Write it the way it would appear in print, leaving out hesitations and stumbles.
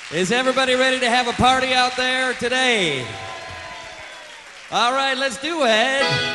Is everybody ready to have a party out there today? All right, let's do it.